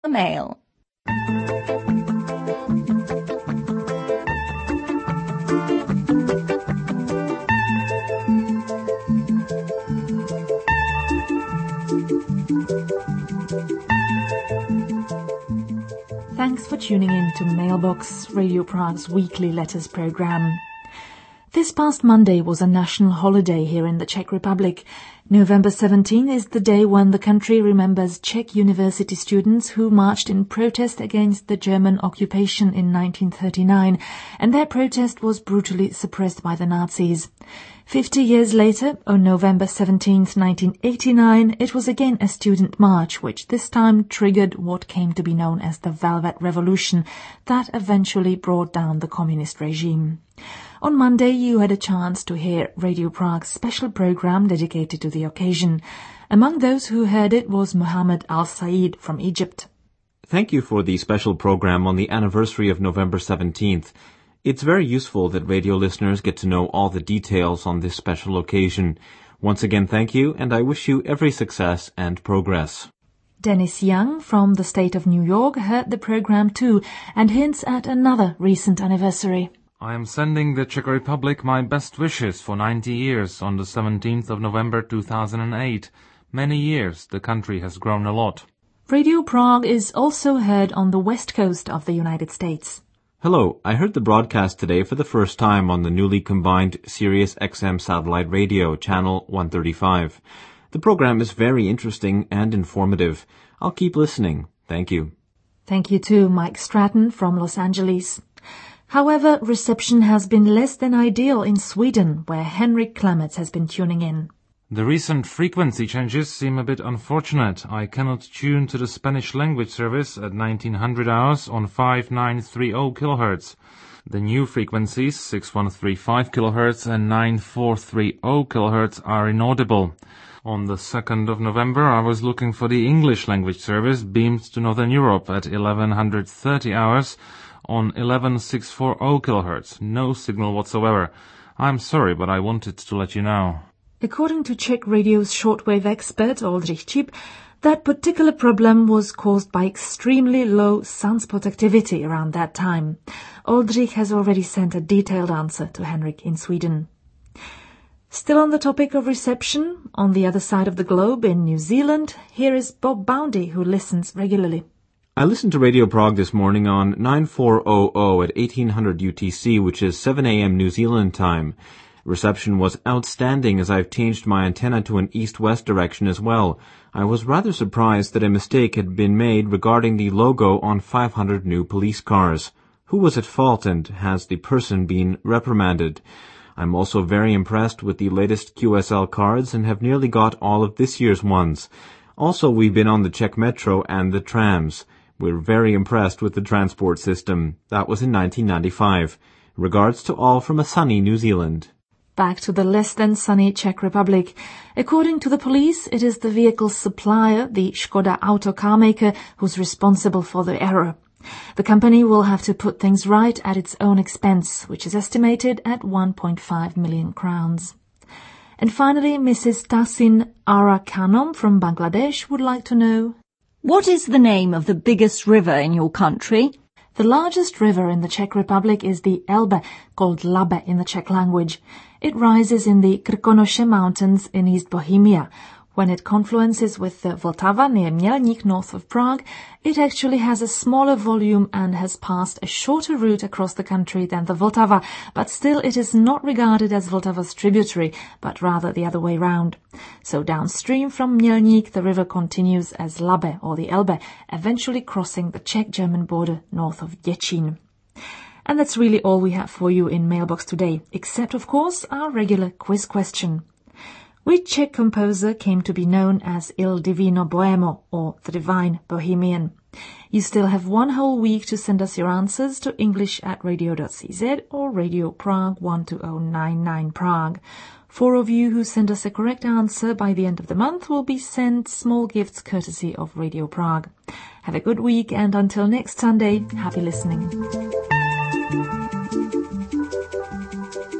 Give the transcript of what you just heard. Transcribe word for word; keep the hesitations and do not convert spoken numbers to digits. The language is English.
The mail. Thanks for tuning in to Mailbox, Radio Prague's weekly letters program. This past Monday was a national holiday here in the Czech Republic. November seventeenth is the day when the country remembers Czech university students who marched in protest against the German occupation in nineteen thirty-nine, and their protest was brutally suppressed by the Nazis. Fifty years later, on November seventeenth, nineteen eighty-nine, it was again a student march, which this time triggered what came to be known as the Velvet Revolution, that eventually brought down the communist regime. On Monday, you had a chance to hear Radio Prague's special program dedicated to the occasion. Among those who heard it was Mohammed Al-Said from Egypt. Thank you for the special program on the anniversary of November seventeenth. It's very useful that radio listeners get to know all the details on this special occasion. Once again, thank you, and I wish you every success and progress. Dennis Young from the state of New York heard the program too and hints at another recent anniversary. I am sending the Czech Republic my best wishes for ninety years on the seventeenth of November two thousand eight. Many years, the country has grown a lot. Radio Prague is also heard on the west coast of the United States. Hello, I heard the broadcast today for the first time on the newly combined Sirius X M satellite radio, channel one thirty-five. The program is very interesting and informative. I'll keep listening. Thank you. Thank you too, Mike Stratton from Los Angeles. However, reception has been less than ideal in Sweden, where Henrik Klemets has been tuning in. The recent frequency changes seem a bit unfortunate. I cannot tune to the Spanish language service at nineteen hundred hours on five nine three zero kilohertz. The new frequencies, six one three five kilohertz and nine four three zero kilohertz, are inaudible. On the second of November, I was looking for the English language service beamed to Northern Europe at eleven thirty hours on eleven six four zero kilohertz. No signal whatsoever. I'm sorry, but I wanted to let you know. According to Czech radio's shortwave expert Oldřich Čip, that particular problem was caused by extremely low sunspot activity around that time. Oldřich has already sent a detailed answer to Henrik in Sweden. Still on the topic of reception, on the other side of the globe in New Zealand, here is Bob Boundy, who listens regularly. I listened to Radio Prague this morning on nine four hundred at eighteen hundred U T C, which is seven a.m. New Zealand time. Reception was outstanding as I've changed my antenna to an east-west direction as well. I was rather surprised that a mistake had been made regarding the logo on five hundred new police cars. Who was at fault, and has the person been reprimanded? I'm also very impressed with the latest Q S L cards and have nearly got all of this year's ones. Also, we've been on the Czech Metro and the trams. We're very impressed with the transport system. That was in nineteen ninety-five. Regards to all from a sunny New Zealand. Back to the less than sunny Czech Republic. According to the police, it is the vehicle's supplier, the Škoda Auto car maker, who's responsible for the error. The company will have to put things right at its own expense, which is estimated at one point five million crowns. And finally, Missus Tasin Ara Khanom from Bangladesh would like to know, what is the name of the biggest river in your country? The largest river in the Czech Republic is the Elbe, called Labe in the Czech language. It rises in the Krkonoše Mountains in East Bohemia. When it confluences with the Vltava near Mělník, north of Prague, it actually has a smaller volume and has passed a shorter route across the country than the Vltava, but still it is not regarded as Vltava's tributary, but rather the other way round. So downstream from Mělník, the river continues as Labe, or the Elbe, eventually crossing the Czech-German border north of Děčín. And that's really all we have for you in Mailbox today, except, of course, our regular quiz question. Which Czech composer came to be known as Il Divino Boemo, or the Divine Bohemian? You still have one whole week to send us your answers to english at radio dot c z or Radio Prague one two zero nine nine Prague. Four of you who send us a correct answer by the end of the month will be sent small gifts courtesy of Radio Prague. Have a good week, and until next Sunday, happy listening.